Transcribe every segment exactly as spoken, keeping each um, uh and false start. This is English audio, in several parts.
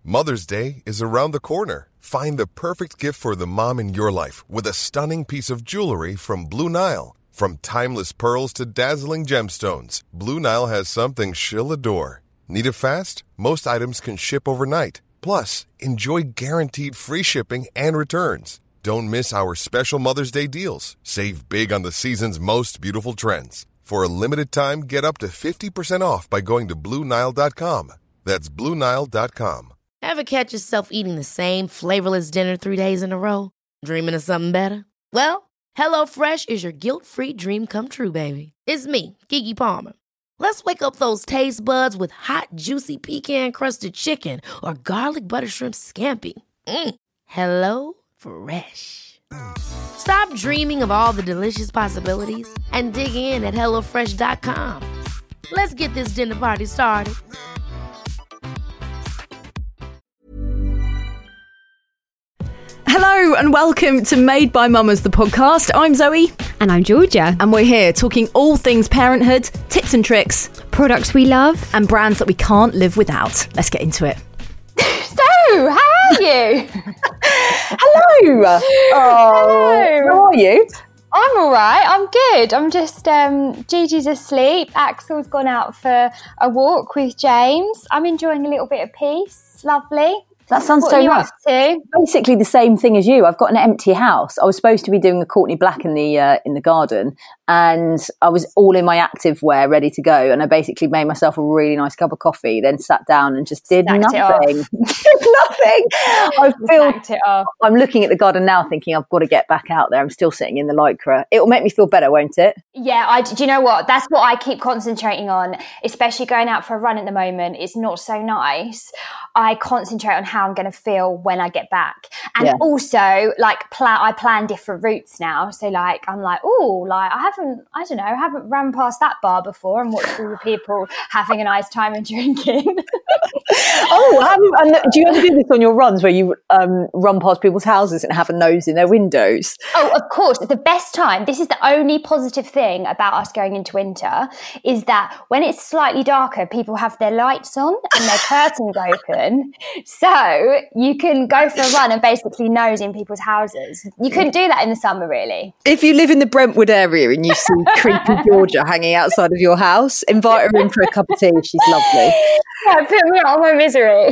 Mother's Day is around the corner. Find the perfect gift for the mom in your life with a stunning piece of jewelry from Blue Nile. From timeless pearls to dazzling gemstones, Blue Nile has something she'll adore. Need it fast? Most items can ship overnight. Plus, enjoy guaranteed free shipping and returns. Don't miss our special Mother's Day deals. Save big on the season's most beautiful trends. For a limited time, get up to fifty percent off by going to Blue Nile dot com. That's Blue Nile dot com. Ever catch yourself eating the same flavorless dinner three days in a row? Dreaming of something better? Well, HelloFresh is your guilt-free dream come true, baby. It's me, Keke Palmer. Let's wake up those taste buds with hot, juicy pecan-crusted chicken or garlic butter shrimp scampi. Mm. Hello Fresh. Stop dreaming of all the delicious possibilities and dig in at hello fresh dot com. Let's get this dinner party started. Hello and welcome to Made by Mamas, the podcast. I'm Zoe. And I'm Georgia. And we're here talking all things parenthood, tips and tricks, products we love, and brands that we can't live without. Let's get into it. So, how are you? Hello. Oh, Hello. How are you? I'm all right. I'm good. I'm just, um, Gigi's asleep. Axel's gone out for a walk with James. I'm enjoying a little bit of peace. Lovely. That sounds what so are you nice. up to? Basically the same thing as you. I've got an empty house. I was supposed to be doing a Courtney Black in the uh, in the garden, and I was all in my active wear, ready to go. And I basically made myself a really nice cup of coffee, then sat down and just did Stacked nothing. Did nothing. I feel. Stacked it off. I'm looking at the garden now, thinking I've got to get back out there. I'm still sitting in the lycra. It will make me feel better, won't it? Yeah, I, do you know what? That's what I keep concentrating on, especially going out for a run at the moment. It's not so nice. I concentrate on how I'm going to feel when I get back. And Yeah. also, like, plan, I plan different routes now. So, like, I'm like, oh, like, I haven't, I don't know, I haven't run past that bar before and watched all the people having a nice time and drinking. Oh, have you, and do you ever do this on your runs where you um, run past people's houses and have a nose in their windows? Oh, of course. The best time, this is the only positive thing about us going into winter, is that when it's slightly darker, people have their lights on and their curtains open. So you can go for a run and basically nose in people's houses. You couldn't do that in the summer, really. If you live in the Brentwood area and you see creepy Georgia hanging outside of your house, invite her in for a cup of tea. She's lovely. Yeah, put me out of my misery.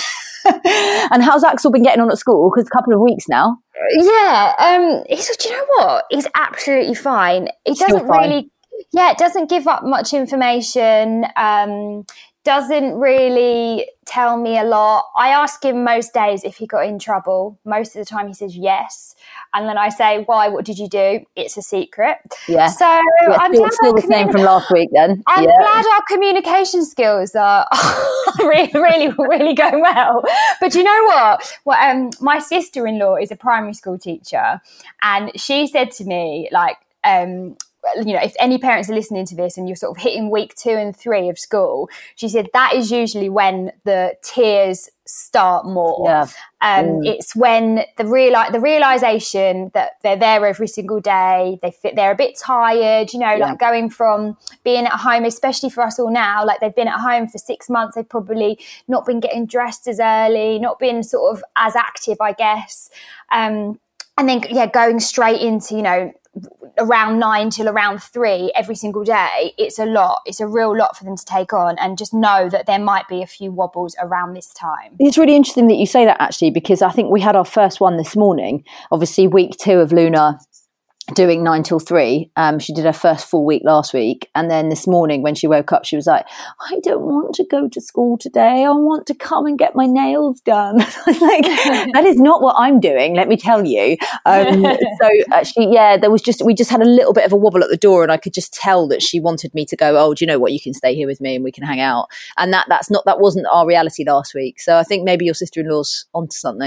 And how's Axel been getting on at school? Because a couple of weeks now. Yeah, um, he's, do you know what? He's absolutely fine. It Still doesn't fine. really, yeah, it doesn't give up much information. Um, doesn't really tell me a lot. I ask him most days if he got in trouble. Most of the time he says yes. And then I say, why, what did you do? It's a secret. Yeah. So Yeah, I'm still, glad still our the same communi- from last week then. I'm Yeah. glad our communication skills are really, really, really going well. But you know what? Well, um, my sister-in-law is a primary school teacher, and she said to me, like, um, you know, if any parents are listening to this and you're sort of hitting week two and three of school, she said that is usually when the tears start more. Yeah. Um, Mm. It's when the real the realization that they're there every single day, they fit, they're a bit tired, you know, Yeah. like going from being at home, especially for us all now, like they've been at home for six months, they've probably not been getting dressed as early, not been sort of as active, I guess. Um, and then, yeah, going straight into, you know, around nine till around three every single day, it's a lot. It's a real lot for them to take on, and just know that there might be a few wobbles around this time. It's really interesting that you say that, actually, because I think we had our first one this morning. Obviously, week two of Luna doing nine till three. Um, she did her first full week last week. And then this morning when she woke up, she was like, I don't want to go to school today. I want to come and get my nails done. I was like, that is not what I'm doing, let me tell you. Um, so actually, yeah, there was just, we just had a little bit of a wobble at the door, and I could just tell that she wanted me to go, oh, do you know what? You can stay here with me and we can hang out. And that, that's not, that wasn't our reality last week. So I think maybe your sister-in-law's onto something.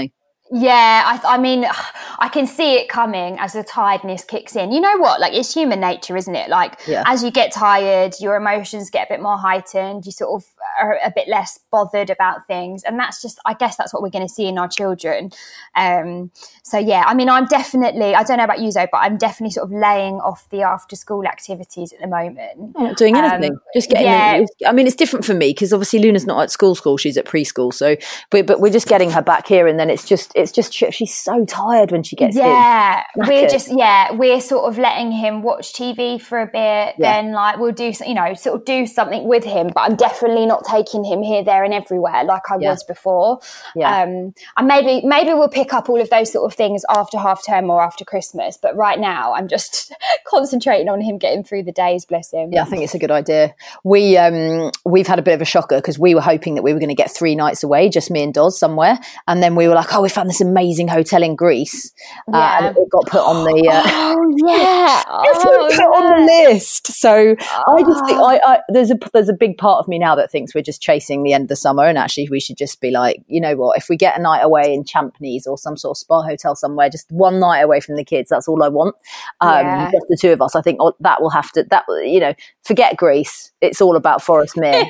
Yeah, I, I mean, I can see it coming as the tiredness kicks in. You know what? Like, it's human nature, isn't it? Like, yeah. as you get tired, your emotions get a bit more heightened. You sort of are a bit less bothered about things. And that's just, I guess that's what we're going to see in our children. Um, so, yeah, I mean, I'm definitely, I don't know about you, Zoe, but I'm definitely sort of laying off the after-school activities at the moment. I'm not doing anything. Um, just getting, yeah. the, I mean, it's different for me because obviously Luna's not at school school. She's at preschool. So, but, but we're just getting her back here, and then it's just, it's just she's so tired when she gets yeah in. we're just yeah we're sort of letting him watch T V for a bit, yeah. then like we'll do you know sort of do something with him, but I'm definitely not taking him here, there and everywhere like I yeah. was before. yeah um and maybe maybe we'll pick up all of those sort of things after half term or after Christmas, but right now I'm just concentrating on him getting through the days, bless him. Yeah, I think it's a good idea. We um we've had a bit of a shocker because we were hoping that we were going to get three nights away, just me and Doz somewhere, and then we were like, oh, we found this amazing amazing hotel in Greece, uh, yeah. and it got put on the uh, oh yeah oh, put yeah. on the list. So oh. I just think I, I there's a there's a big part of me now that thinks we're just chasing the end of the summer, and actually we should just be like, you know what, if we get a night away in Champneys or some sort of spa hotel somewhere, just one night away from the kids, that's all I want. Um, yeah. Just the two of us. I think oh, that will have to that you know forget Greece. It's all about Forest Mere.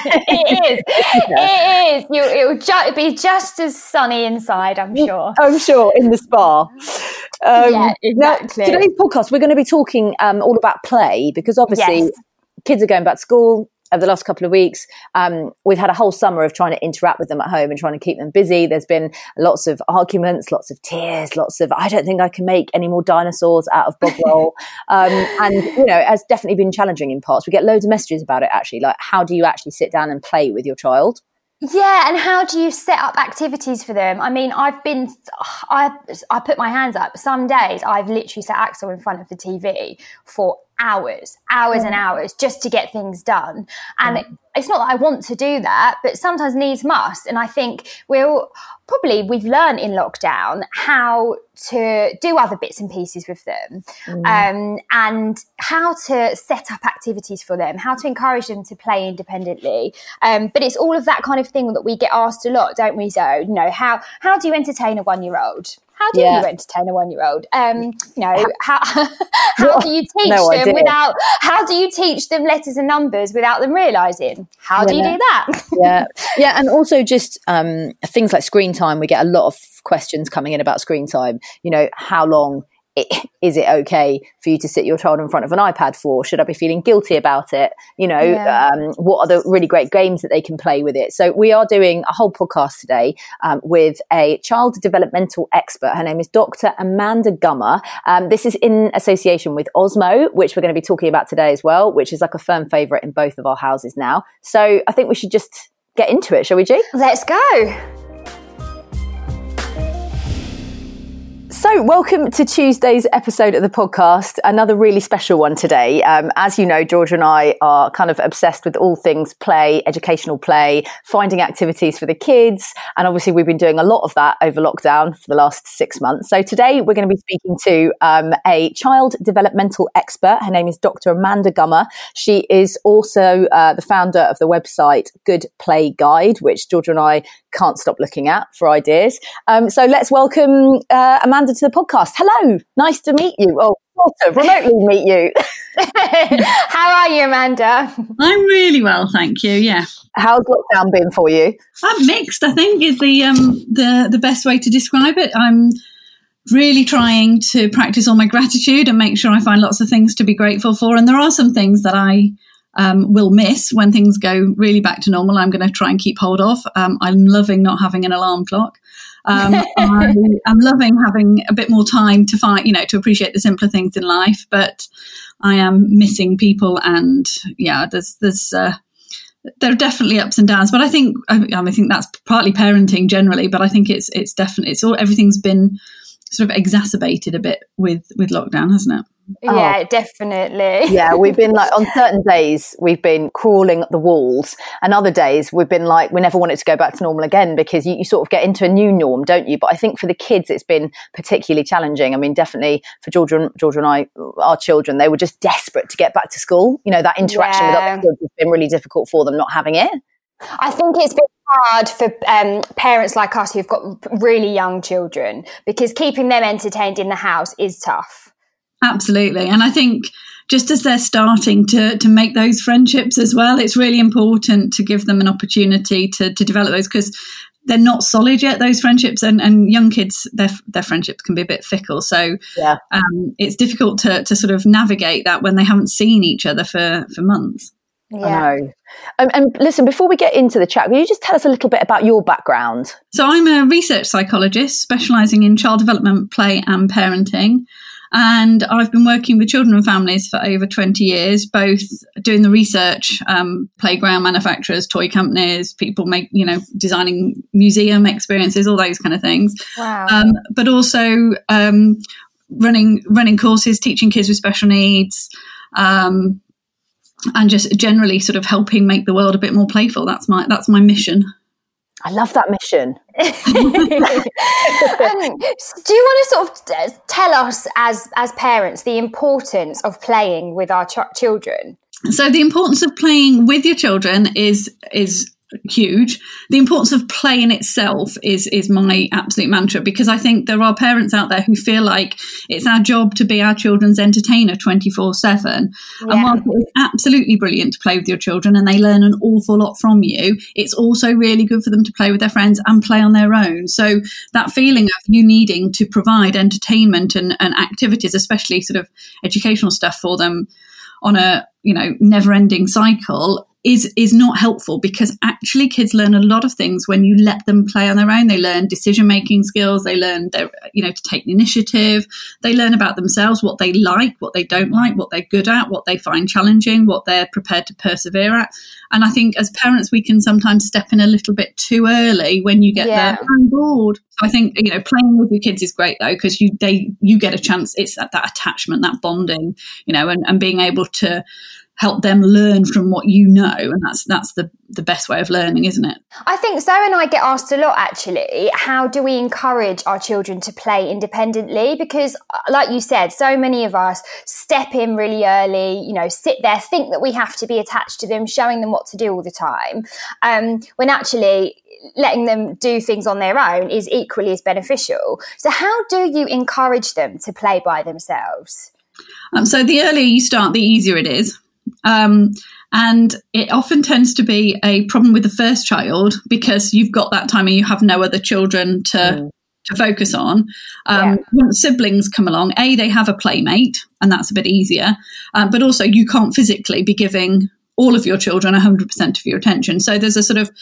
It is. It is. You, it will ju- be just as sunny inside, I'm sure. I'm sure, in the spa. Um, yeah, exactly. Now, today's podcast, we're going to be talking um, all about play, because obviously yes. kids are going back to school over the last couple of weeks. Um, we've had a whole summer of trying to interact with them at home and trying to keep them busy. There's been lots of arguments, lots of tears, lots of, I don't think I can make any more dinosaurs out of bog roll. um, and, you know, it's definitely been challenging in parts. We get loads of messages about it, actually. Like, how do you actually sit down and play with your child? Yeah, and how do you set up activities for them? I mean, I've been, I I put my hands up. Some days I've literally sat Axel in front of the T V for hours, hours mm. and hours just to get things done. And mm. it's not that I want to do that, but sometimes needs must. And I think we're probably, we've learned in lockdown how to do other bits and pieces with them, mm. um, and how to set up activities for them, how to encourage them to play independently. Um, but it's all of that kind of thing that we get asked a lot, don't we, Zoe? You know, how, how do you entertain a one-year-old? How do yeah. you entertain a one-year-old? Um, you know, how how do you teach no them idea. without? How do you teach them letters and numbers without them realising? How do yeah. you do that? yeah, yeah, and also just um, things like screen time. We get a lot of questions coming in about screen time. You know, how long? Is it okay for you to sit your child in front of an iPad for? Should I be feeling guilty about it? You know, yeah. um, what are the really great games that they can play with it? So we are doing a whole podcast today um, with a child developmental expert. Her name is Doctor Amanda Gummer. Um, this is in association with Osmo, which we're going to be talking about today as well, which is like a firm favourite in both of our houses now. So I think we should just get into it, shall we, G? Let's go. So welcome to Tuesday's episode of the podcast, another really special one today. Um, as you know, Georgia and I are kind of obsessed with all things play, educational play, finding activities for the kids. And obviously we've been doing a lot of that over lockdown for the last six months. So today we're going to be speaking to um, a child developmental expert. Her name is Doctor Amanda Gummer. She is also uh, the founder of the website Good Play Guide, which Georgia and I can't stop looking at for ideas. Um, so let's welcome uh, Amanda to the podcast. Hello, nice to meet you. Oh, sort of remotely meet you. How are you, Amanda? I'm really well, thank you. Yeah. How's lockdown been for you? I'm mixed, I think, is the um the the best way to describe it. I'm really trying to practice all my gratitude and make sure I find lots of things to be grateful for. And there are some things that I Um, will miss when things go really back to normal. I'm going to try and keep hold of. Um, I'm loving not having an alarm clock. Um, I, I'm loving having a bit more time to find, you know, to appreciate the simpler things in life. But I am missing people, and yeah, there's there's uh, there are definitely ups and downs. But I think I, I think that's partly parenting generally. But I think it's it's definitely it's all everything's been sort of exacerbated a bit with with lockdown, hasn't it? Yeah, oh. definitely. Yeah, we've been like, on certain days, we've been crawling up the walls, and other days we've been like, we never want it to go back to normal again, because you, you sort of get into a new norm, don't you? But I think for the kids, it's been particularly challenging. I mean, definitely for Georgia, Georgia and I, our children, they were just desperate to get back to school. You know, that interaction yeah. with other kids has been really difficult for them not having it. I think it's been hard for um, parents like us who've got really young children, because keeping them entertained in the house is tough. Absolutely. And I think just as they're starting to to make those friendships as well, it's really important to give them an opportunity to to develop those, because they're not solid yet, those friendships, and, and young kids, their their friendships can be a bit fickle. So yeah. um, it's difficult to to sort of navigate that when they haven't seen each other for, for months. Yeah. I know. Um, and listen, before we get into the chat, will you just tell us a little bit about your background? So I'm a research psychologist specialising in child development, play and parenting. And I've been working with children and families for over twenty years, both doing the research, um, playground manufacturers, toy companies, people make, you know, designing museum experiences, all those kind of things. Wow. Um, but also um, running running courses, teaching kids with special needs, um, and just generally sort of helping make the world a bit more playful. That's my that's my mission. I love that mission. um, do you want to sort of tell us as as parents the importance of playing with our ch- children? So the importance of playing with your children is is huge. The importance of play in itself is is my absolute mantra, because I think there are parents out there who feel like it's our job to be our children's entertainer twenty-four seven. Yeah. And whilst it is absolutely brilliant to play with your children and they learn an awful lot from you, it's also really good for them to play with their friends and play on their own. So that feeling of you needing to provide entertainment and, and activities, especially sort of educational stuff for them on a, you know, never-ending cycle, is is not helpful, because actually kids learn a lot of things when you let them play on their own. They learn decision-making skills, they learn their, you know, to take the initiative, they learn about themselves, what they like, what they don't like, what they're good at, what they find challenging, what they're prepared to persevere at. And I think as parents we can sometimes step in a little bit too early when you get yeah. there, I'm bored. So I think, you know, playing with your kids is great though, because you they you get a chance, it's that, that attachment, that bonding, you know, and, and being able to help them learn from what you know, and that's that's the the best way of learning, isn't it? I think so, and I get asked a lot actually, how do we encourage our children to play independently? Because like you said, so many of us step in really early, you know, sit there, think that we have to be attached to them, showing them what to do all the time, um, when actually letting them do things on their own is equally as beneficial. So how do you encourage them to play by themselves? Um, so the earlier you start, the easier it is. Um, and it often tends to be a problem with the first child, because you've got that time and you have no other children to mm. to focus on. Um, yeah. When siblings come along, A, they have a playmate, and that's a bit easier. Um, but also you can't physically be giving all of your children one hundred percent of your attention. So there's a sort of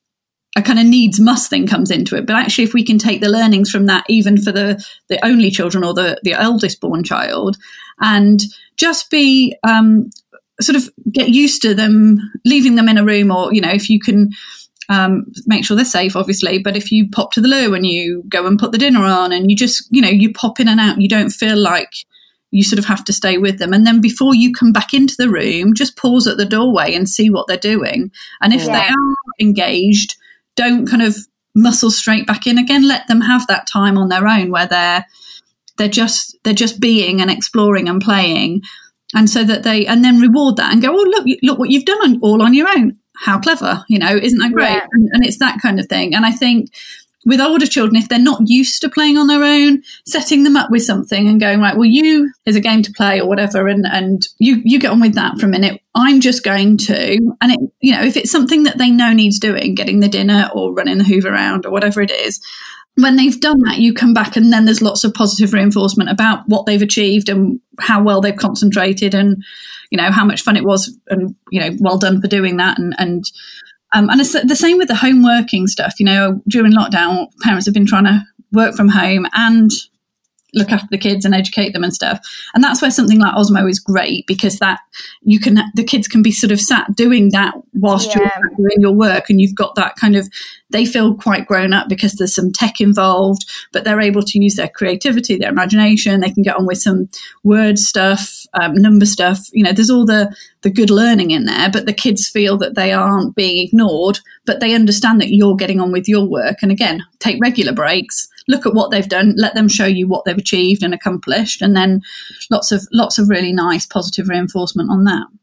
a kind of needs must thing comes into it. But actually, if we can take the learnings from that, even for the, the only children or the, the eldest born child, and just be... Um, sort of get used to them, leaving them in a room, or, you know, if you can um, make sure they're safe, obviously, but if you pop to the loo and you go and put the dinner on and you just, you know, you pop in and out, you don't feel like you sort of have to stay with them. And then before you come back into the room, just pause at the doorway and see what they're doing. And if yeah. they are engaged, don't kind of muscle straight back in again. Let them have that time on their own where they're they're just they're just being and exploring and playing. And so that they, and then reward that and go, oh, look, look what you've done on, all on your own. How clever, you know, isn't that great? Yeah. And, and it's that kind of thing. And I think with older children, if they're not used to playing on their own, setting them up with something and going, right, well, you, there's a game to play or whatever, and, and you, you get on with that for a minute. I'm just going to, and it, you know, if it's something that they know needs doing, getting the dinner or running the Hoover around or whatever it is, when they've done that, you come back and then there's lots of positive reinforcement about what they've achieved and how well they've concentrated and, you know, how much fun it was and, you know, well done for doing that. And, and, um, and it's the same with the home working stuff. You know, during lockdown, parents have been trying to work from home and look after the kids and educate them and stuff. And that's where something like Osmo is great, because that you can, the kids can be sort of sat doing that whilst yeah. you're doing your work, and you've got that kind of, they feel quite grown up because there's some tech involved, but they're able to use their creativity, their imagination. They can get on with some word stuff, um, number stuff. You know, there's all the, the good learning in there, but the kids feel that they aren't being ignored, but they understand that you're getting on with your work. And again, take regular breaks, look at what they've done, let them show you what they've achieved and accomplished, and then lots of lots of really nice positive reinforcement on that.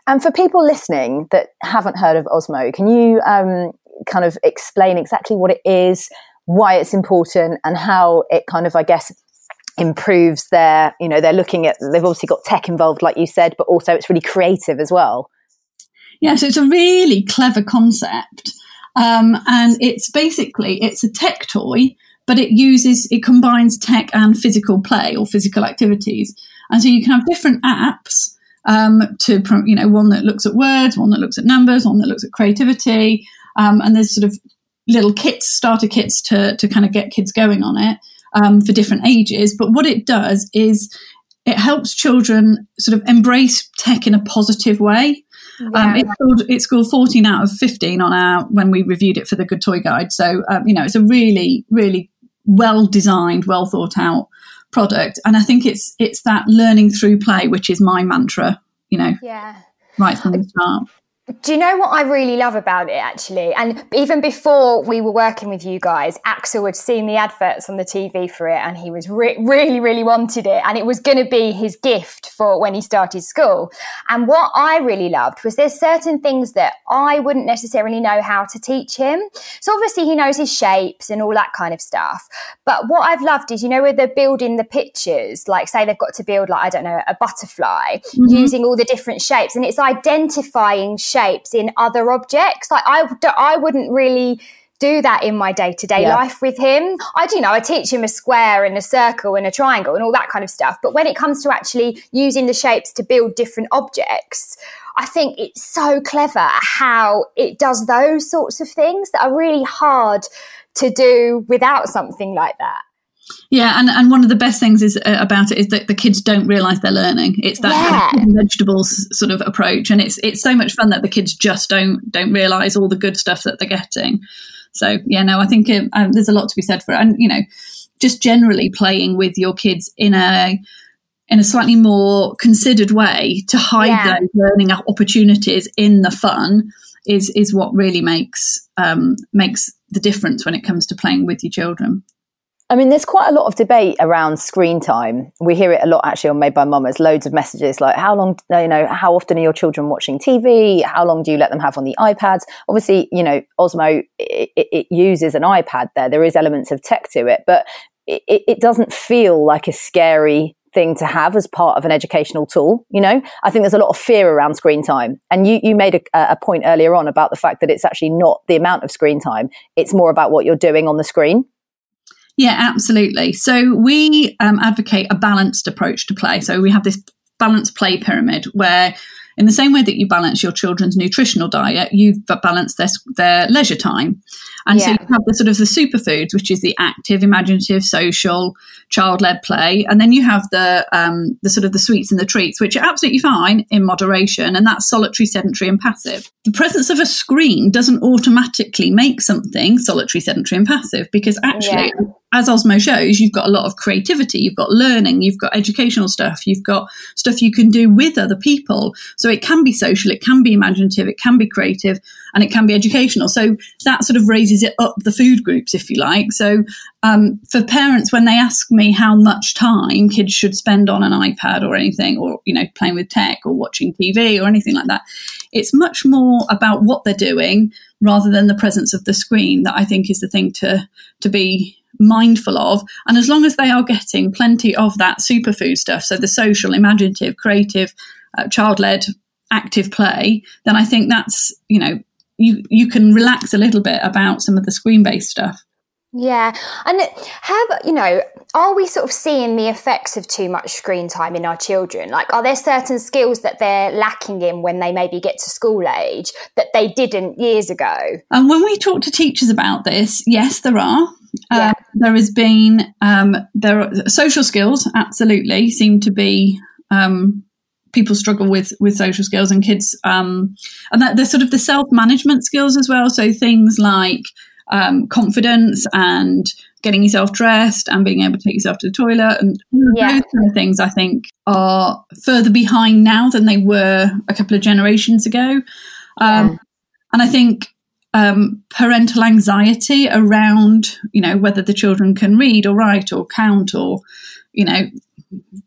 And for people listening that haven't heard of Osmo, can you um, kind of explain exactly what it is, why it's important, and how it kind of, I guess, improves their, you know, they're looking at, they've obviously got tech involved, like you said, but also it's really creative as well. Yeah, so it's a really clever concept. Um, and it's basically, it's a tech toy, but it uses, it combines tech and physical play or physical activities. And so you can have different apps um, to, you know, one that looks at words, one that looks at numbers, one that looks at creativity. Um, and there's sort of little kits, starter kits to, to kind of get kids going on it um, for different ages. But what it does is it helps children sort of embrace tech in a positive way. Yeah. Um, it's scored, it scored fourteen out of fifteen on our, when we reviewed it for the Good Toy Guide. So, um, you know, it's a really, really well designed, well thought out product. And I think it's, it's that learning through play, which is my mantra, you know, yeah. right from the start. Do you know what I really love about it, actually? And even before we were working with you guys, Axel had seen the adverts on the T V for it, and he was re- really, really wanted it. And it was going to be his gift for when he started school. And what I really loved was there's certain things that I wouldn't necessarily know how to teach him. So obviously he knows his shapes and all that kind of stuff. But what I've loved is, you know, where they're building the pictures, like say they've got to build, like, I don't know, a butterfly, mm-hmm. using all the different shapes, and it's identifying shapes shapes in other objects. Like I, I wouldn't really do that in my day-to-day yeah. life with him. I do, you know, I teach him a square and a circle and a triangle and all that kind of stuff. But when it comes to actually using the shapes to build different objects, I think it's so clever how it does those sorts of things that are really hard to do without something like that. Yeah, and, and one of the best things is uh, about it is that the kids don't realise they're learning. It's that yeah. kind of vegetables sort of approach, and it's it's so much fun that the kids just don't don't realise all the good stuff that they're getting. So yeah, no, I think it, um, there's a lot to be said for it, and you know, just generally playing with your kids in a in a slightly more considered way to hide yeah. those learning opportunities in the fun is is what really makes um, makes the difference when it comes to playing with your children. I mean, there's quite a lot of debate around screen time. We hear it a lot actually on Made by Mum. There's loads of messages like, how long, you know, how often are your children watching T V? How long do you let them have on the iPads? Obviously, you know, Osmo, it, it uses an iPad there. There is elements of tech to it, but it, it doesn't feel like a scary thing to have as part of an educational tool. You know, I think there's a lot of fear around screen time. And you, you made a, a point earlier on about the fact that it's actually not the amount of screen time. It's more about what you're doing on the screen. Yeah, absolutely. So we um, advocate a balanced approach to play. So we have this balanced play pyramid where, in the same way that you balance your children's nutritional diet, you balance their, their leisure time. And yeah. so you have the sort of the superfoods, which is the active, imaginative, social, child-led play. And then you have the um, the sort of the sweets and the treats, which are absolutely fine in moderation. And that's solitary, sedentary and passive. The presence of a screen doesn't automatically make something solitary, sedentary and passive, because actually, yeah. as Osmo shows, you've got a lot of creativity, you've got learning, you've got educational stuff, you've got stuff you can do with other people. So it can be social, it can be imaginative, it can be creative, and it can be educational. So that sort of raises it up the food groups, if you like. So um, for parents, when they ask me how much time kids should spend on an iPad or anything, or, you know, playing with tech or watching T V or anything like that, it's much more about what they're doing rather than the presence of the screen that I think is the thing to to be mindful of. And as long as they are getting plenty of that superfood stuff, so the social, imaginative, creative, uh, child-led, active play, then I think that's, you know, you you can relax a little bit about some of the screen-based stuff. Yeah. And have, you know, are we sort of seeing the effects of too much screen time in our children? Like, are there certain skills that they're lacking in when they maybe get to school age that they didn't years ago? And when we talk to teachers about this, yes, there are. Yeah. Um, there has been, um, there are social skills, absolutely, seem to be, um, people struggle with, with social skills, and kids, um, and that there's sort of the self-management skills as well. So things like, um, confidence and getting yourself dressed and being able to take yourself to the toilet, and yeah. those kind of things I think are further behind now than they were a couple of generations ago. Um, yeah. And I think um, parental anxiety around, you know, whether the children can read or write or count or, you know,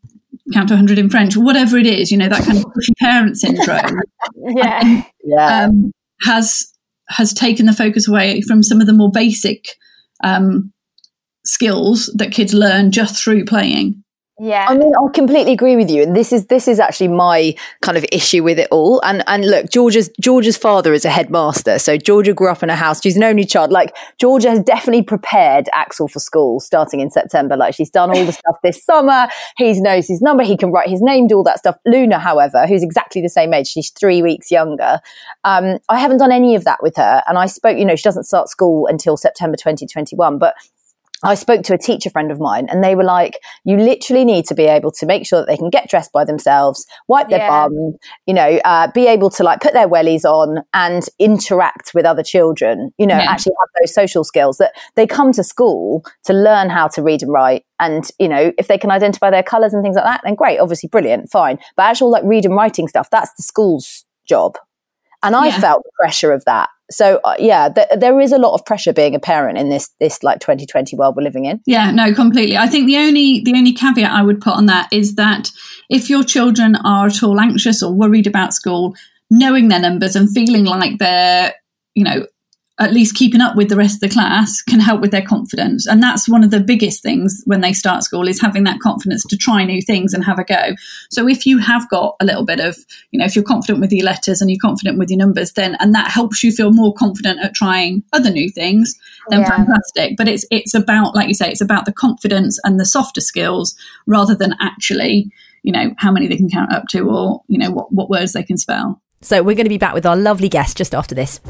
count to one hundred in French, whatever it is, you know, that kind of pushy parent syndrome. Yeah. Yeah. Um, has has taken the focus away from some of the more basic um, skills that kids learn just through playing. Yeah. I mean, I completely agree with you. And this is this is actually my kind of issue with it all. And and look, Georgia's Georgia's father is a headmaster. So Georgia grew up in a house. She's an only child. Like, Georgia has definitely prepared Axel for school starting in September. Like, she's done all the stuff this summer. He knows his number. He can write his name, do all that stuff. Luna, however, who's exactly the same age, she's three weeks younger. Um, I haven't done any of that with her. And I spoke, you know, she doesn't start school until September twenty twenty-one. But I spoke to a teacher friend of mine and they were like, you literally need to be able to make sure that they can get dressed by themselves, wipe their Yeah. bum, you know, uh, be able to like put their wellies on and interact with other children, you know, Yeah. actually have those social skills that they come to school to learn how to read and write. And, you know, if they can identify their colours and things like that, then great, obviously brilliant, fine. But actual like read and writing stuff, that's the school's job. And I Yeah. felt the pressure of that. So uh, yeah, th- there is a lot of pressure being a parent in this this like twenty twenty world we're living in. Yeah, no, completely. I think the only the only caveat I would put on that is that if your children are at all anxious or worried about school, knowing their numbers and feeling like they're, you know, at least keeping up with the rest of the class can help with their confidence. And that's one of the biggest things when they start school, is having that confidence to try new things and have a go. So if you have got a little bit of, you know, if you're confident with your letters and you're confident with your numbers, then, and that helps you feel more confident at trying other new things, then Yeah. fantastic. But it's, it's about, like you say, it's about the confidence and the softer skills rather than actually, you know, how many they can count up to, or, you know, what, what words they can spell. So we're going to be back with our lovely guest just after this.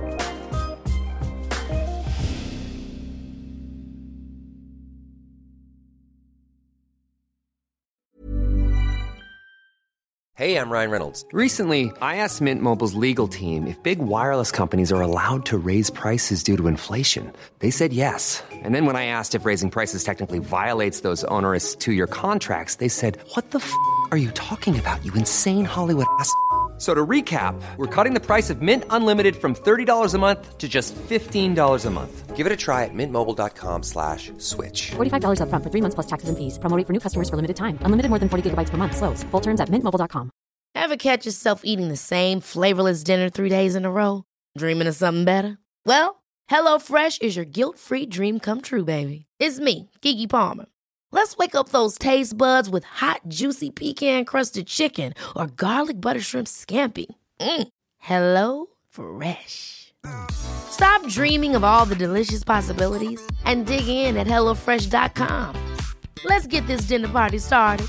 Hey, I'm Ryan Reynolds. Recently, I asked Mint Mobile's legal team if big wireless companies are allowed to raise prices due to inflation. They said yes. And then when I asked if raising prices technically violates those onerous two-year contracts, they said, what the f*** are you talking about, you insane Hollywood ass f- So to recap, we're cutting the price of Mint Unlimited from thirty dollars a month to just fifteen dollars a month. Give it a try at mintmobile.com slash switch. forty-five dollars up front for three months plus taxes and fees. Promo rate for new customers for limited time. Unlimited more than forty gigabytes per month. Slows full terms at mint mobile dot com. Ever catch yourself eating the same flavorless dinner three days in a row? Dreaming of something better? Well, HelloFresh is your guilt-free dream come true, baby. It's me, Keke Palmer. Let's wake up those taste buds with hot, juicy pecan-crusted chicken or garlic butter shrimp scampi. Mm. Hello Fresh. Stop dreaming of all the delicious possibilities and dig in at hello fresh dot com. Let's get this dinner party started.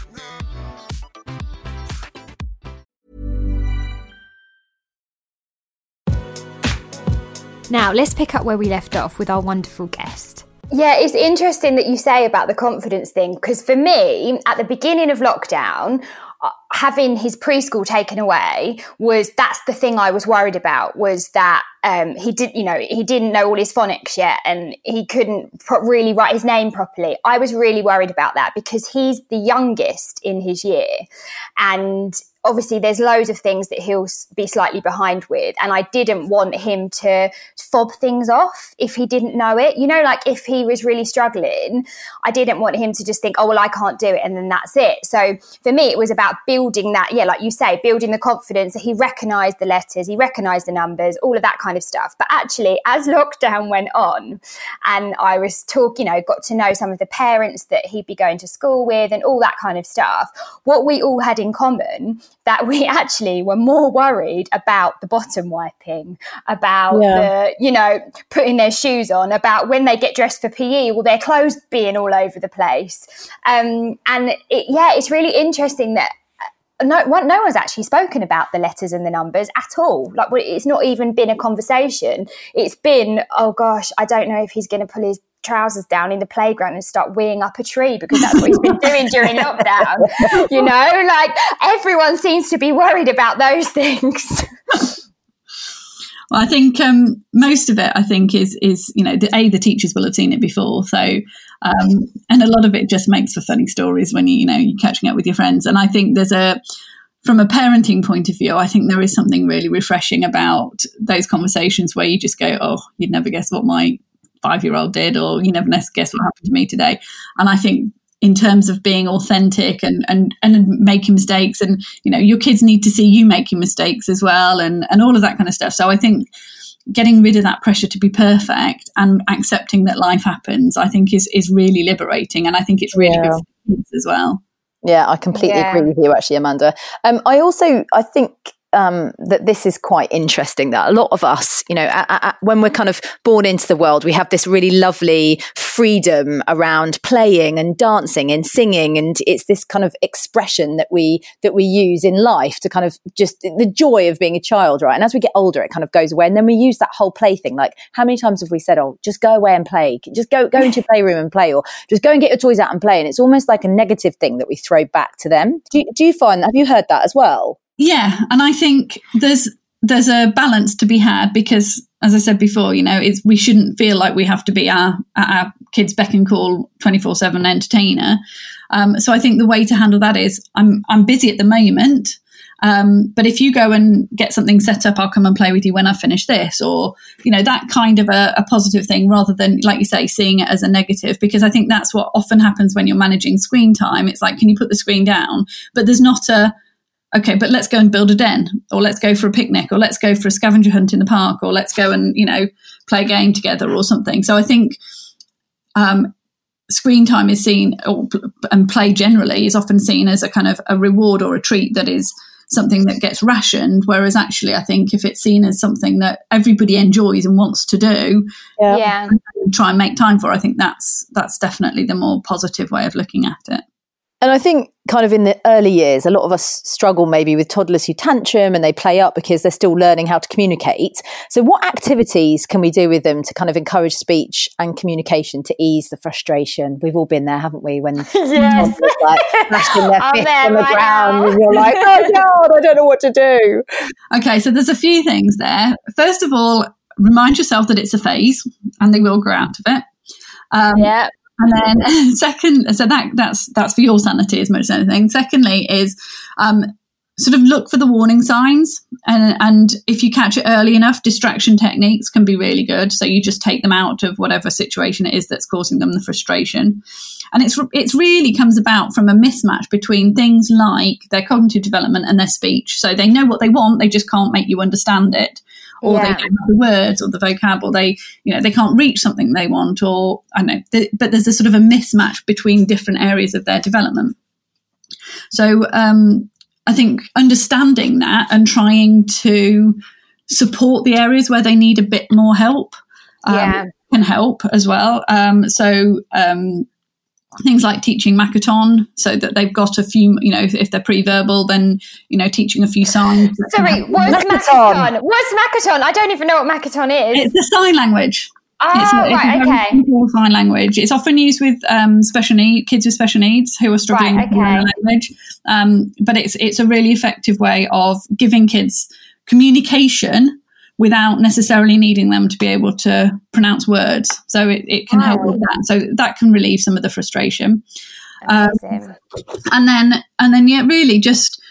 Now, let's pick up where we left off with our wonderful guest. Yeah, it's interesting that you say about the confidence thing, because for me, at the beginning of lockdown, uh, having his preschool taken away was, that's the thing I was worried about, was that um, he did, you know, he didn't know all his phonics yet and he couldn't pro- really write his name properly. I was really worried about that because he's the youngest in his year, and obviously there's loads of things that he'll be slightly behind with, and I didn't want him to fob things off if he didn't know it. You know, like if he was really struggling, I didn't want him to just think, oh, well, I can't do it, and then that's it. So for me, it was about building that, yeah, like you say, building the confidence that he recognised the letters, he recognised the numbers, all of that kind of stuff. But actually, as lockdown went on and I was talking, you know, got to know some of the parents that he'd be going to school with and all that kind of stuff, what we all had in common, that we actually were more worried about the bottom wiping, about Yeah. the, you know, putting their shoes on, about when they get dressed for P E, well, their clothes being all over the place. Um, and it, yeah, it's really interesting that no one, no one's actually spoken about the letters and the numbers at all. Like, it's not even been a conversation. It's been, oh gosh, I don't know if he's going to pull his trousers down in the playground and start weeing up a tree, because that's what he's been doing during lockdown. You know, like everyone seems to be worried about those things. Well, I think um, most of it, I think, is, is you know, the, A, the teachers will have seen it before. So, um, and a lot of it just makes for funny stories when, you, you know, you're catching up with your friends. And I think there's a, from a parenting point of view, I think there is something really refreshing about those conversations where you just go, oh, you'd never guess what my five-year-old did, or you never guess what happened to me today. And I think in terms of being authentic and, and, and making mistakes. And, you know, your kids need to see you making mistakes as well, and, and all of that kind of stuff. So I think getting rid of that pressure to be perfect and accepting that life happens, I think is, is really liberating. And I think it's really yeah. good for kids as well. Yeah, I completely yeah. agree with you, actually, Amanda. Um, I also, I think um, that this is quite interesting, that a lot of us, you know, at, at, when we're kind of born into the world, we have this really lovely freedom around playing and dancing and singing. And it's this kind of expression that we, that we use in life to kind of just the joy of being a child, right? And as we get older, it kind of goes away. And then we use that whole play thing. Like, how many times have we said, oh, just go away and play, just go, go into your playroom and play, or just go and get your toys out and play. And it's almost like a negative thing that we throw back to them. Do you, do you find, have you heard that as well? Yeah, and I think there's there's a balance to be had, because, as I said before, you know, it's, we shouldn't feel like we have to be our our kids' beck and call twenty-four seven entertainer. Um, so I think the way to handle that is, I'm I'm busy at the moment, um, but if you go and get something set up, I'll come and play with you when I finish this, or, you know, that kind of a, a positive thing, rather than, like you say, seeing it as a negative, because I think that's what often happens when you're managing screen time. It's like, can you put the screen down? But there's not a okay, but let's go and build a den, or let's go for a picnic, or let's go for a scavenger hunt in the park, or let's go and, you know, play a game together or something. So I think um, screen time is seen, or, and play generally is often seen as a kind of a reward or a treat that is something that gets rationed. Whereas actually, I think if it's seen as something that everybody enjoys and wants to do, yeah, yeah. and try and make time for, I think that's that's definitely the more positive way of looking at it. And I think kind of in the early years, a lot of us struggle maybe with toddlers who tantrum and they play up because they're still learning how to communicate. So what activities can we do with them to kind of encourage speech and communication to ease the frustration? We've all been there, haven't we? When yes. someone's like smashing their I'm fist there on the right ground now. and you're like, oh God, I don't know what to do. Okay, so there's a few things there. First of all, remind yourself that it's a phase and they will grow out of it. Um, yeah. And then second, so that that's that's for your sanity as much as anything. Secondly is um, sort of look for the warning signs, and and if you catch it early enough, distraction techniques can be really good. So you just take them out of whatever situation it is that's causing them the frustration. And it's it's really comes about from a mismatch between things like their cognitive development and their speech. So they know what they want, they just can't make you understand it. Or yeah. they don't have the words or the vocab, or they, you know, they can't reach something they want, or I don't know. Th- but there's a sort of a mismatch between different areas of their development. So um, I think understanding that and trying to support the areas where they need a bit more help um, yeah. can help as well. Um, so um, things like teaching Makaton, so that they've got a few, you know, if, if they're pre-verbal, then, you know, teaching a few signs. Sorry, what's Makaton? What's Makaton? I don't even know what Makaton is. It's a sign language. Oh, it's a, right, it's a okay. simple sign language. It's often used with um, special need kids with special needs who are struggling Right, with okay. language. Um, but it's it's a really effective way of giving kids communication without necessarily needing them to be able to pronounce words. So it, it can help with that. So that can relieve some of the frustration. Um, and then, and then, yeah, really just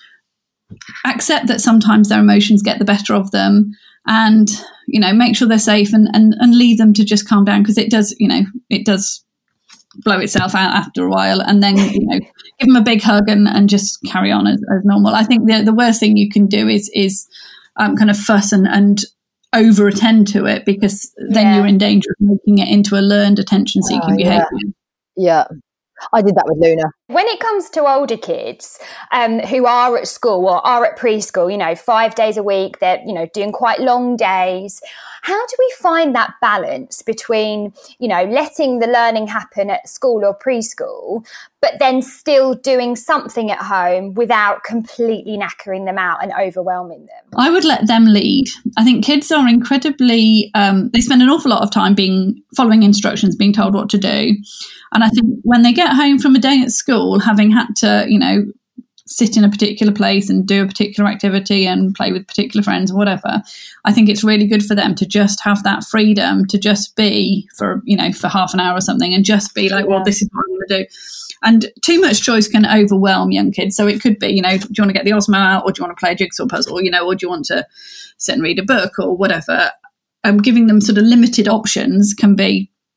accept that sometimes their emotions get the better of them, and, you know, make sure they're safe, and, and, and leave them to just calm down, because it does, you know, it does blow itself out after a while. And then, you know, give them a big hug and, and just carry on as, as normal. I think the, the worst thing you can do is, is um, kind of fuss and, and over attend to it, because then Yeah. you're in danger of making it into a learned attention seeking Oh, yeah. behavior. Yeah. I did that with Luna. When it comes to older kids um, who are at school or are at preschool, you know, five days a week, they're, you know, doing quite long days. How do we find that balance between, you know, letting the learning happen at school or preschool, but then still doing something at home without completely knackering them out and overwhelming them? I would let them lead. I think kids are incredibly, um, they spend an awful lot of time being following instructions, being told what to do. And I think when they get home from a day at school, having had to, you know, sit in a particular place and do a particular activity and play with particular friends or whatever, I think it's really good for them to just have that freedom to just be for, you know, for half an hour or something, and just be like, well, this is what I'm going to do. And too much choice can overwhelm young kids. So it could be, you know, do you want to get the Osmo out, or do you want to play a jigsaw puzzle, you know, or do you want to sit and read a book or whatever? Um, giving them sort of limited options can be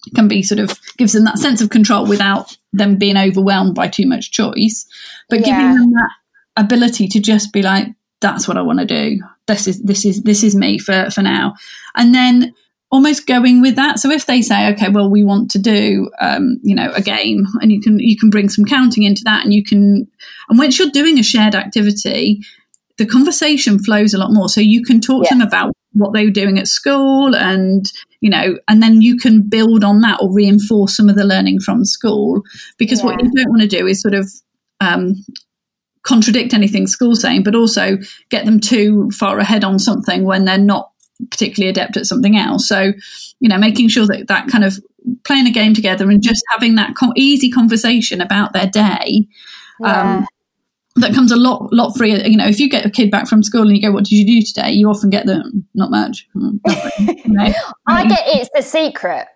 can be sort of gives them that sense of control without them being overwhelmed by too much choice, but yeah. giving them that ability to just be like, that's what I want to do. This is this is this is me for for now, and then almost going with that. So if they say, okay, well, we want to do um, you know a game, and you can you can bring some counting into that, and you can, and once you're doing a shared activity, the conversation flows a lot more. So you can talk yeah. to them about what they were doing at school, and you know, and then you can build on that or reinforce some of the learning from school, because yeah. what you don't want to do is sort of um, contradict anything school's saying, but also get them too far ahead on something when they're not particularly adept at something else. So, you know, making sure that that kind of playing a game together and just having that co- easy conversation about their day, yeah. um, that comes a lot, lot freer. You know, if you get a kid back from school and you go, "What did you do today?" You often get them, "Not much." Mm, not really, you know. I get it's the secret.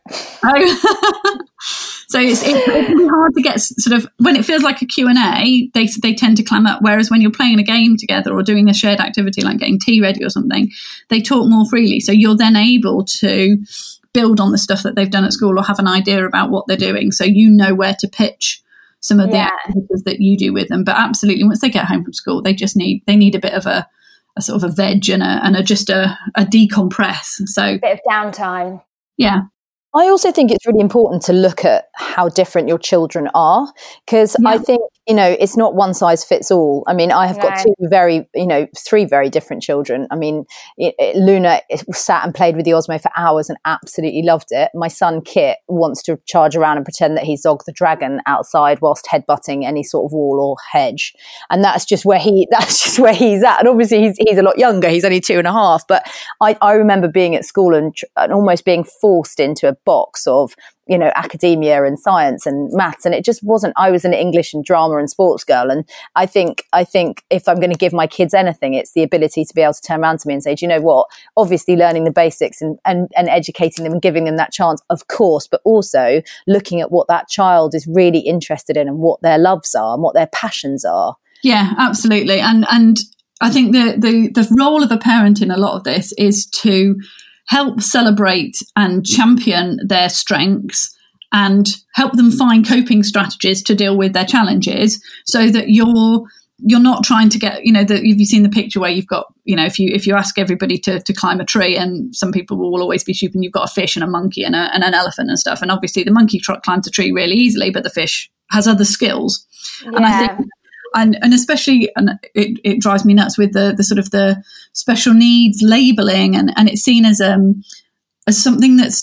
Oh. So it's, it's, it's really hard to get sort of, when it feels like a Q and A, they they tend to clam up. Whereas when you're playing a game together or doing a shared activity like getting tea ready or something, they talk more freely. So you're then able to build on the stuff that they've done at school or have an idea about what they're doing. So you know where to pitch some of the yeah. activities that you do with them. But absolutely, once they get home from school, they just need they need a bit of a, a sort of a veg and a and a just a, a decompress. So a bit of downtime. Yeah. I also think it's really important to look at how different your children are, because yeah. I think, you know, it's not one size fits all. I mean, I have no. got two very, you know, three very different children. I mean, it, it, Luna sat and played with the Osmo for hours and absolutely loved it. My son Kit wants to charge around and pretend that he's Zog the Dragon outside whilst headbutting any sort of wall or hedge. And that's just where he, that's just where he's at. And obviously he's, he's a lot younger. He's only two and a half. But I, I remember being at school and, and almost being forced into a box of, you know, academia and science and maths, and it just wasn't. I was an English and drama and sports girl, and I think I think if I'm going to give my kids anything, it's the ability to be able to turn around to me and say, do you know what? Obviously, learning the basics and and, and educating them and giving them that chance, of course, but also looking at what that child is really interested in and what their loves are and what their passions are. Yeah, absolutely, and and I think the the the role of a parent in a lot of this is to help celebrate and champion their strengths and help them find coping strategies to deal with their challenges, so that you're you're not trying to get, you know, that you've seen the picture where you've got, you know, if you if you ask everybody to to climb a tree, and some people will always be stupid, you've got a fish and a monkey and, a, and an elephant and stuff, and obviously the monkey tr- climbs a tree really easily, but the fish has other skills. Yeah. And I think And, and especially, and it, it drives me nuts with the, the sort of the special needs labelling, and, and it's seen as um as something that's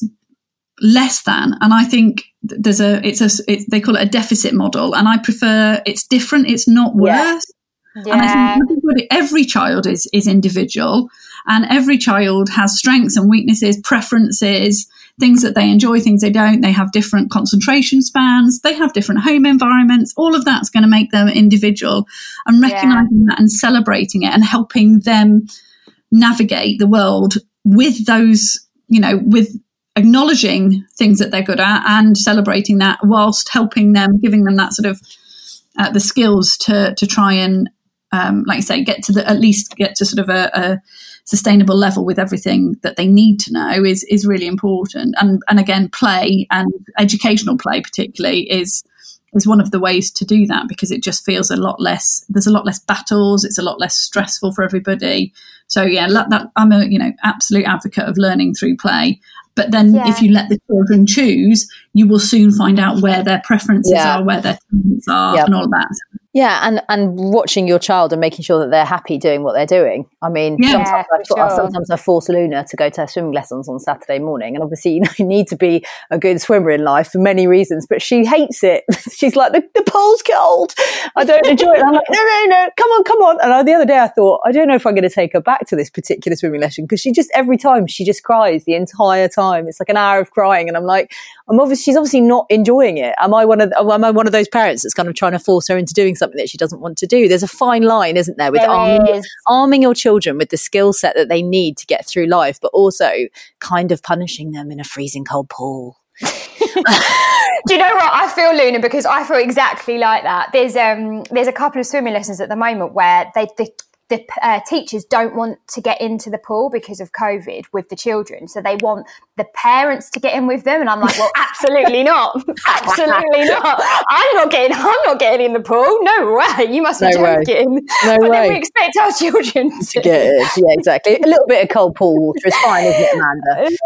less than. And I think there's a it's a it, they call it a deficit model, and I prefer it's different. It's not worse. Yeah. Yeah. And I think everybody, every child is is individual, and every child has strengths and weaknesses, preferences, things that they enjoy, things they don't. They have different concentration spans. They have different home environments. All of that's going to make them individual, and recognizing yeah. that and celebrating it and helping them navigate the world with those, you know, with acknowledging things that they're good at and celebrating that, whilst helping them, giving them that sort of uh, the skills to to try and, um, like you say, get to the, at least get to sort of a, a sustainable level with everything that they need to know is is really important. And and again, play and educational play particularly is is one of the ways to do that, because it just feels a lot less, there's a lot less battles, it's a lot less stressful for everybody. So yeah, that, I'm a, you know, absolute advocate of learning through play. But then yeah. if you let the children choose, you will soon find out where their preferences yeah. are, where their talents are, yep. and all of that. Yeah, and, and watching your child and making sure that they're happy doing what they're doing. I mean, yeah, sometimes, I, sure. sometimes I force Luna to go to her swimming lessons on Saturday morning. And obviously, you know, you need to be a good swimmer in life for many reasons, but she hates it. She's like, the, the pool's cold. I don't enjoy it. And I'm like, no, no, no, come on, come on. And I, the other day I thought, I don't know if I'm going to take her back to this particular swimming lesson, because she just, every time, she just cries the entire time. It's like an hour of crying. And I'm like, I'm obviously, she's obviously not enjoying it. Am I one of, am I one of those parents that's kind of trying to force her into doing something that she doesn't want to do? There's a fine line, isn't there, with there arming, is. arming your children with the skill set that they need to get through life, but also kind of punishing them in a freezing cold pool. Do you know what I feel, Luna? Because I feel exactly like that. There's um there's a couple of swimming lessons at the moment where they, they the uh, teachers don't want to get into the pool because of COVID with the children. So they want the parents to get in with them. And I'm like, well, absolutely not. Absolutely not. I'm not getting, I'm not getting in the pool. No way. You must be No joking. Way. No but way. then we expect our children to, to get it. Yeah, exactly. A little bit of cold pool water is fine, isn't it, Amanda?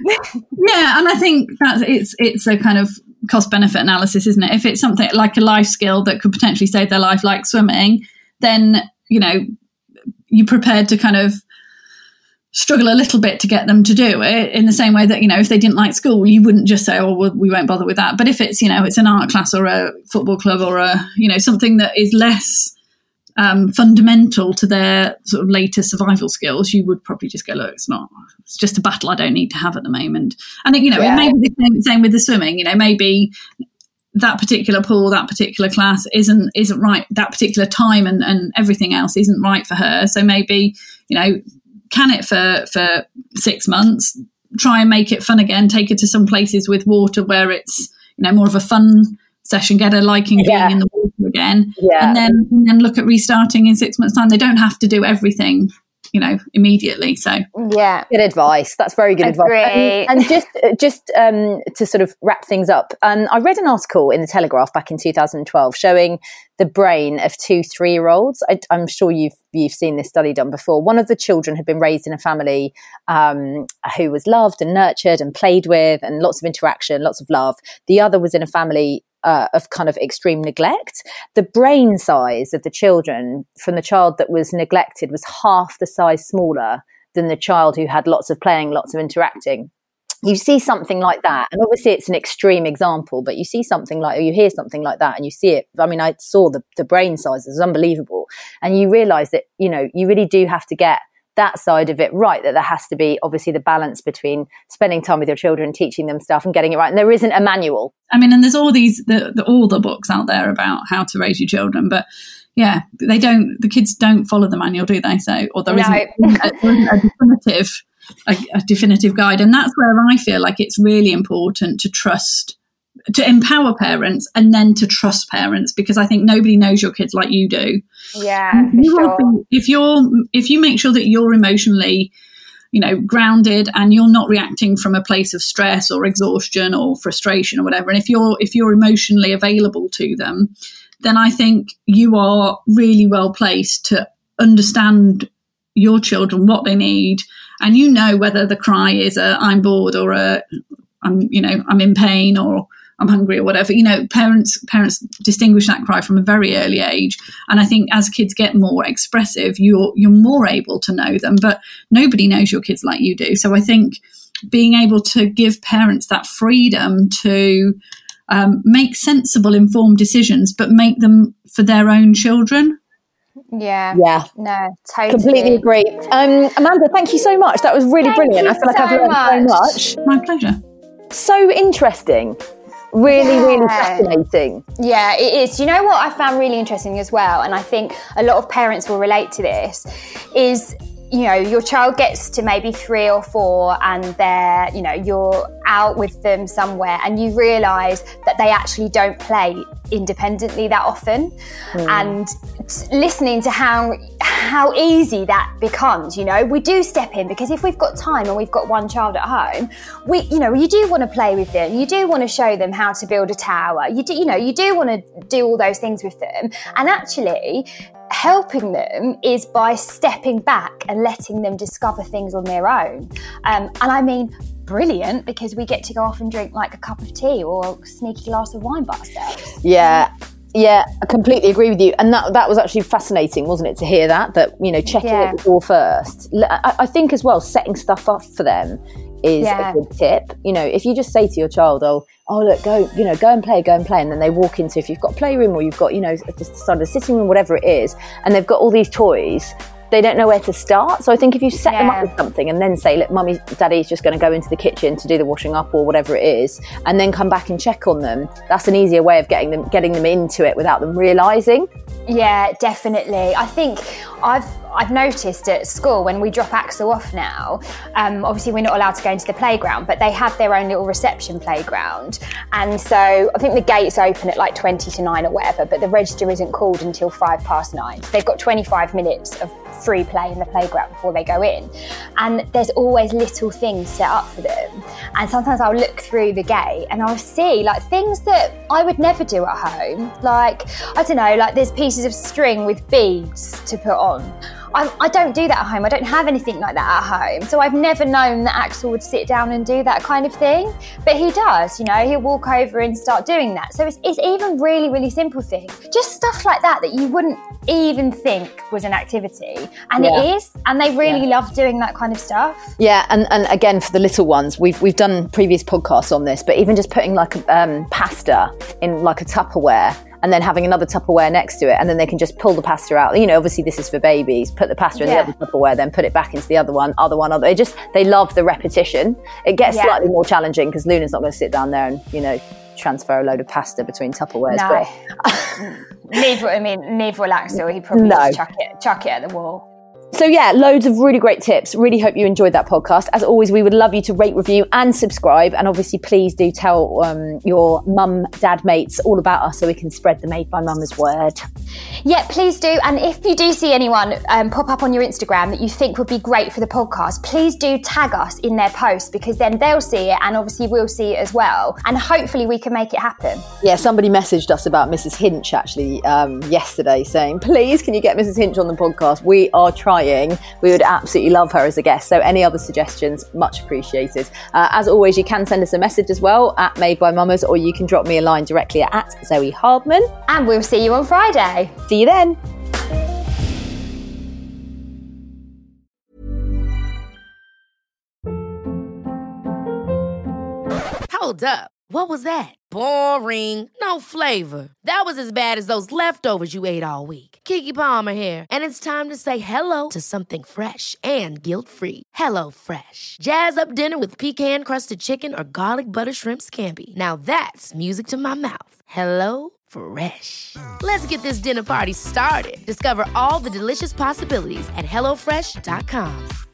Yeah, and I think that's it's it's a kind of cost benefit analysis, isn't it? If it's something like a life skill that could potentially save their life, like swimming, then, you know, you're prepared to kind of struggle a little bit to get them to do it, in the same way that, you know, if they didn't like school, you wouldn't just say, oh, well, we won't bother with that. But if it's, you know, it's an art class or a football club or a, you know, something that is less um, fundamental to their sort of later survival skills, you would probably just go, look, it's not, it's just a battle I don't need to have at the moment. And, you know, yeah. It may be the same, same with the swimming, you know, maybe that particular pool, that particular class isn't isn't right, that particular time and, and everything else isn't right for her. So maybe, you know, can it for, for six months, try and make it fun again, take her to some places with water where it's, you know, more of a fun session, get her liking being yeah. in the water again. Yeah. And then and then look at restarting in six months' time. They don't have to do everything, you know, immediately. So yeah, good advice. That's very good Agree. advice. And, and just, just um, to sort of wrap things up, um, I read an article in the Telegraph back in two thousand twelve showing the brain of two three-year-olds. I, I'm sure you've you've seen this study done before. One of the children had been raised in a family um, who was loved and nurtured and played with, and lots of interaction, lots of love. The other was in a family Uh, of kind of extreme neglect. The brain size of the children from the child that was neglected was half the size smaller than the child who had lots of playing, lots of interacting. You see something like that, and obviously it's an extreme example, but you see something like, or you hear something like that, and you see it. I mean, I saw the, the brain size, it was unbelievable. And you realise that, you know, you really do have to get that side of it right, that there has to be obviously the balance between spending time with your children, teaching them stuff and getting it right. And there isn't a manual. I mean, and there's all these, the, the, all the books out there about how to raise your children, but yeah, they don't, the kids don't follow the manual, do they? So, or there no. isn't a, a definitive, a, a definitive guide. And that's where I feel like it's really important to trust, to empower parents and then to trust parents, because I think nobody knows your kids like you do. Yeah, for you sure. Be, if you're, if you make sure that you're emotionally, you know, grounded and you're not reacting from a place of stress or exhaustion or frustration or whatever, and if you're, if you're emotionally available to them, then I think you are really well placed to understand your children, what they need, and you know whether the cry is a I'm bored or a I'm, you know, I'm in pain or I'm hungry or whatever. You know, parents parents distinguish that cry from a very early age. And I think as kids get more expressive, you're you're more able to know them. But nobody knows your kids like you do. So I think being able to give parents that freedom to um, make sensible, informed decisions, but make them for their own children. Yeah. Yeah. No, totally. Completely agree. Um, Amanda, thank you so much. That was really thank brilliant. I feel like so I've learned much. so much. My pleasure. So interesting. Really, yeah. really fascinating. Yeah, it is. You know what I found really interesting as well, and I think a lot of parents will relate to this, is, you know, your child gets to maybe three or four and they're, you know, you're out with them somewhere and you realise that they actually don't play independently that often. Mm. And t- listening to how how easy that becomes, you know, we do step in, because if we've got time and we've got one child at home, we, you know, you do want to play with them, you do want to show them how to build a tower, you do, you know, you do want to do all those things with them. And actually helping them is by stepping back and letting them discover things on their own. Um, and I mean, brilliant, because we get to go off and drink like a cup of tea or a sneaky glass of wine by ourselves. Yeah. Yeah, I completely agree with you. And that that was actually fascinating, wasn't it, to hear that, that, you know, checking yeah. it before first. I, I think as well, setting stuff up for them is yeah. a good tip. You know, if you just say to your child, oh, oh, look, go, you know, go and play, go and play. And then they walk into, if you've got a playroom or you've got, you know, just the side of the sitting room, whatever it is, and they've got all these toys, they don't know where to start. So I think if you set yeah. them up with something and then say, look, mummy, daddy's just going to go into the kitchen to do the washing up or whatever it is, and then come back and check on them, that's an easier way of getting them getting them into it without them realising. Yeah, definitely. I think I've I've noticed at school when we drop Axel off now, um, obviously we're not allowed to go into the playground, but they have their own little reception playground. And so I think the gates open at like twenty to nine or whatever, but the register isn't called until five past nine. So they've got twenty-five minutes of free play in the playground before they go in. And there's always little things set up for them. And sometimes I'll look through the gate and I'll see like things that I would never do at home. Like, I don't know, like there's pieces of string with beads to put on. I, I don't do that at home. I don't have anything like that at home. So I've never known that Axel would sit down and do that kind of thing. But he does, you know, he'll walk over and start doing that. So it's, it's even really, really simple things. Just stuff like that that you wouldn't even think was an activity. And yeah. it is. And they really yeah. love doing that kind of stuff. Yeah, and, and again, for the little ones, we've we've done previous podcasts on this, but even just putting like a, um, pasta in like a Tupperware, and then having another Tupperware next to it, and then they can just pull the pasta out. You know, obviously this is for babies. Put the pasta in yeah. the other Tupperware, then put it back into the other one, other one, other. They just, they love the repetition. It gets yeah. slightly more challenging because Luna's not going to sit down there and, you know, transfer a load of pasta between Tupperwares. No. But neither, I mean, neither will Axel. He'd probably no. just chuck it, chuck it at the wall. So yeah, loads of really great tips. Really hope you enjoyed that podcast. As always, we would love you to rate, review and subscribe. And obviously, please do tell um, your mum, dad mates all about us so we can spread the Made by Mamas word. Yeah, please do. And if you do see anyone um, pop up on your Instagram that you think would be great for the podcast, please do tag us in their post, because then they'll see it and obviously we'll see it as well. And hopefully we can make it happen. Yeah, somebody messaged us about Missus Hinch actually um, yesterday saying, please, can you get Missus Hinch on the podcast? We are trying. We would absolutely love her as a guest. So any other suggestions, much appreciated. Uh, as always, you can send us a message as well at Made by Mamas, or you can drop me a line directly at Zoe Hardman. And we'll see you on Friday. See you then. Hold up. What was that? Boring. No flavor. That was as bad as those leftovers you ate all week. Keke Palmer here. And it's time to say hello to something fresh and guilt-free. Hello Fresh. Jazz up dinner with pecan-crusted chicken or garlic butter shrimp scampi. Now that's music to my mouth. Hello Fresh. Let's get this dinner party started. Discover all the delicious possibilities at hello fresh dot com.